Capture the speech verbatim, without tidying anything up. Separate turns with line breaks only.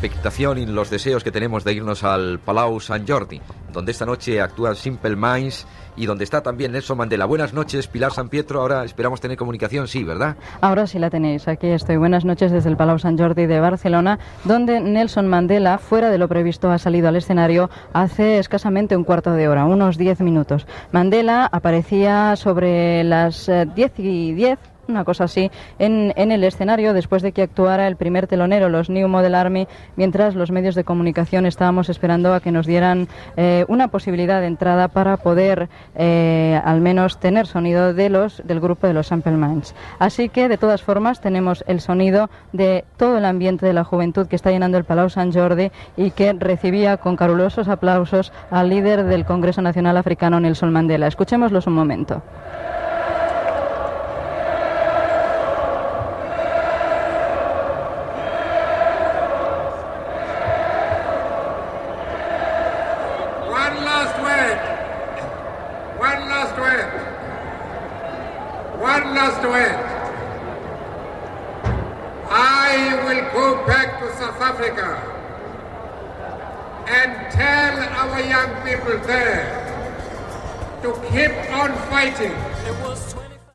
expectación y los deseos que tenemos de irnos al Palau Sant Jordi, donde esta noche actúan Simple Minds y donde está también Nelson Mandela. Buenas noches, Pilar San Pietro. Ahora esperamos tener comunicación, sí, ¿verdad?
Ahora sí la tenéis. Aquí estoy. Buenas noches desde el Palau Sant Jordi de Barcelona, donde Nelson Mandela, fuera de lo previsto, ha salido al escenario hace escasamente un cuarto de hora, unos diez minutos. Mandela aparecía sobre las diez y diez, una cosa así, en, en el escenario después de que actuara el primer telonero, los New Model Army, mientras los medios de comunicación estábamos esperando a que nos dieran eh, una posibilidad de entrada para poder eh, al menos tener sonido de los del grupo de los Simple Minds. Así que, de todas formas, tenemos el sonido de todo el ambiente de la juventud que está llenando el Palau Sant Jordi y que recibía con calurosos aplausos al líder del Congreso Nacional Africano, Nelson Mandela. Escuchémoslos un momento.
One last word. I will go back to South Africa and tell our young people there to keep on fighting.